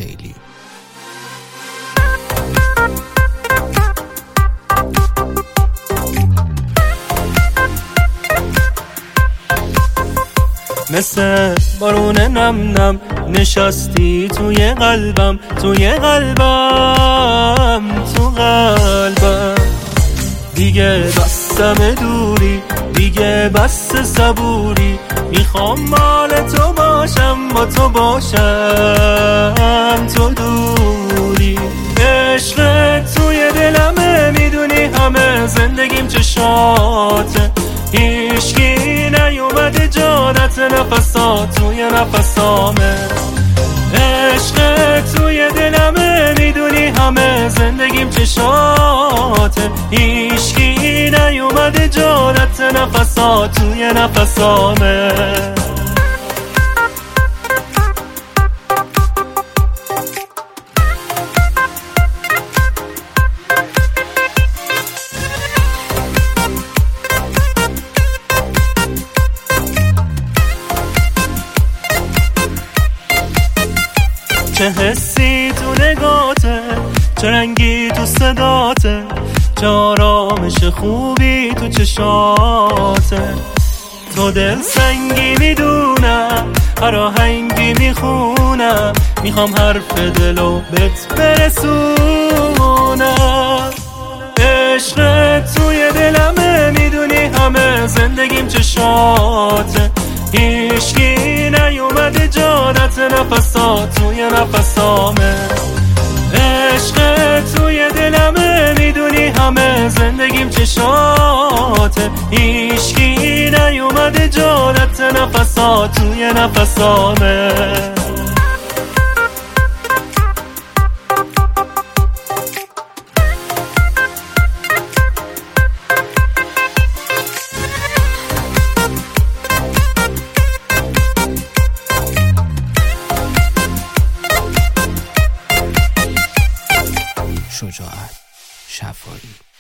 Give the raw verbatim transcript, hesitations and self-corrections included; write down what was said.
خیلی. مثل بارون نم نم نشستی توی قلبم، توی قلبم، تو قلبم. دیگه بستم دوری، دیگه بس صبوری، میخوام مال تو باشم، با تو باشم، تو دوری. عشقت توی دلمه، میدونی همه زندگیم چشاته، هیچکی نیومده جانت، نفسات توی نفسامه. عشقت توی دلمه، میدونی همه زندگیم چشاته، هیچکی نیومده جانت، نفسات توی نفسامه. چه حسی تو نگاته، چه رنگی تو صداته، چه آرامش خوبی تو چشاته. تو دل سنگی میدونم، هر آهنگی میخونم، میخوام حرف دلو بهت برسونم. عشقت توی دلمه، میدونی همه زندگیم چشاته، هیچکی نیومده جانت، نفسات توی نفسامه. عشقت توی دلمه، میدونی همه زندگیم چشاته، هیچکی نیومده جانت، نفسات توی نفسامه. شجاعت شفایی.